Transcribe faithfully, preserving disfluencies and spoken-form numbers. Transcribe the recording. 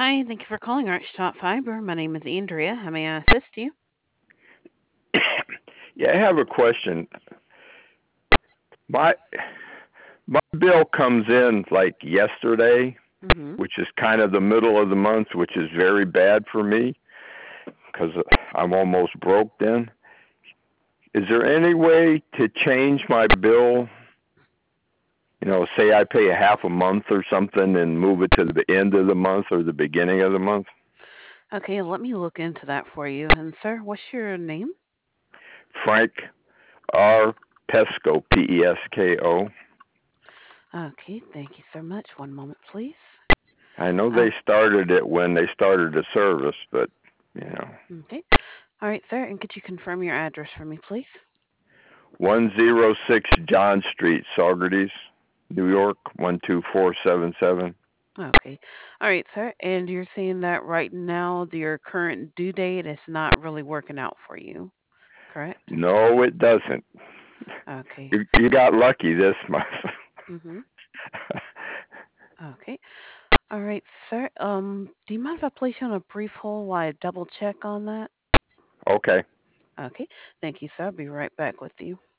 Hi, thank you for calling Archtop Fiber. My name is Andrea. How may I assist you? Yeah, I have a question. My my bill comes in like yesterday, Mm-hmm. which is kind of the middle of the month, which is very bad for me because I'm almost broke then. Is there any way to change my bill? You know, say I pay a half a month or something and move it to the end of the month or the beginning of the month? Okay, let me look into that for you. And sir, what's your name? Frank R. Pesco, P E S K O. Okay, thank you so much. One moment, please. I know Uh, they started it when they started the service, but you know, okay. All right, sir. And could you confirm your address for me, please? one oh six John Street, Saugerties, New York, one two four seven seven. Okay. All right, sir. And you're saying that right now your current due date is not really working out for you, correct? No, it doesn't. Okay. You, you got lucky this month. Mm-hmm. Okay. All right, sir. Um, do you mind if I place you on a brief hold while I double check on that? Okay. Okay. Thank you, sir. I'll be right back with you.